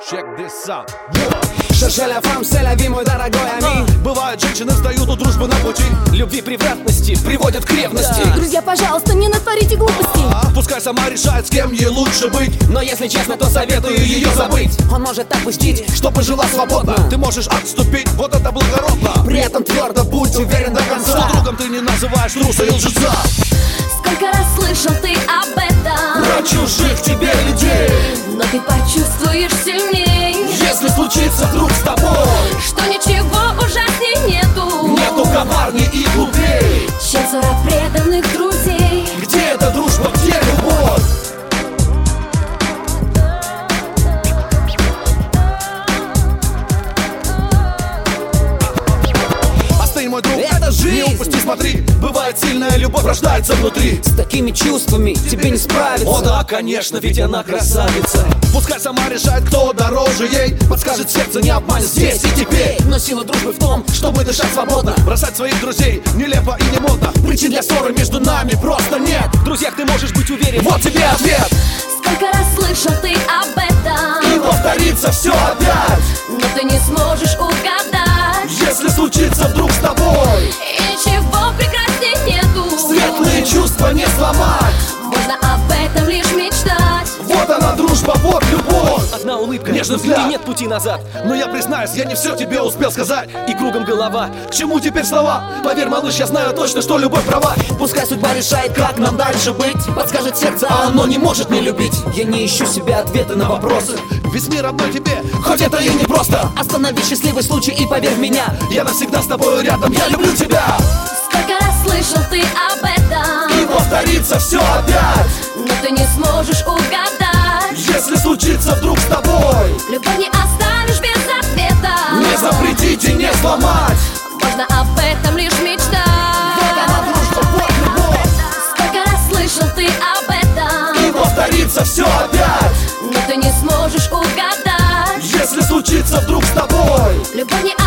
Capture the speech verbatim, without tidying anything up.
Check this out. Cherchez la femme, c'est la vie, мой дорогой ami. Бывают женщины, встают у дружбы на пути. Любви превратности приводят к ревности. Друзья, пожалуйста, не натворите глупостей. А, пускай сама решает, с кем ей лучше быть. Но если честно, то советую ее забыть. Он может отпустить, чтобы жила свободно. Ты можешь отступить, вот это благородно. При этом твердо будь уверен до конца, что другом ты не называешь труса и лжеца. Сколько раз слышал ты об этом про чужих тебе людей, но ты почувствуешь сильней, если случится вдруг с тобой, что ничего ужасней нету. Нету коварней и глупей, чем ссора преданных друзей. Где эта дружба, где любовь? Мой друг, это жизнь. Не упусти, смотри, бывает сильная любовь рождается внутри. С такими чувствами тебе не справиться. О да, конечно, ведь она красавица. Пускай сама решает, кто дороже ей. Подскажет сердце, не обманет здесь и теперь. Но сила дружбы в том, чтобы дышать свободно. Бросать своих друзей нелепо и не модно. Причин для ссоры между нами просто нет. В друзьях ты можешь быть уверен. Вот тебе ответ. Сколько раз слышал ты об этом, и повторится все опять, но ты не сможешь угадать, если случится вдруг с тобой. И ничего прекрасней нету. Светлые чувства не сломать. Можно об этом лишь мечтать. Вот она дружба, вот любовь. Одна улыбка, нежный взгляд, и нет пути назад. Но я признаюсь, я не все тебе успел сказать. И кругом голова, к чему теперь слова? Поверь, малыш, я знаю точно, что любовь права. Пускай судьба решает, как нам дальше быть. Подскажет сердце, а оно не может не любить. Я не ищу себе ответы на вопросы. Весь мир одной тебе, хоть это и не просто. Останови счастливый случай и поверь в меня. Я навсегда с тобой рядом, я люблю тебя. Сколько раз слышал ты об этом, и повторится все опять, но ты не сможешь угадать, если случится вдруг с тобой. Любовь не оставишь без ответа. Не запретить и не сломать. Можно об этом лишь мечтать. Вот она дружба, вот любовь. Сколько раз слышал ты об этом, и повторится все опять, но ты не сможешь угадать, если случится вдруг с тобой. Любовь не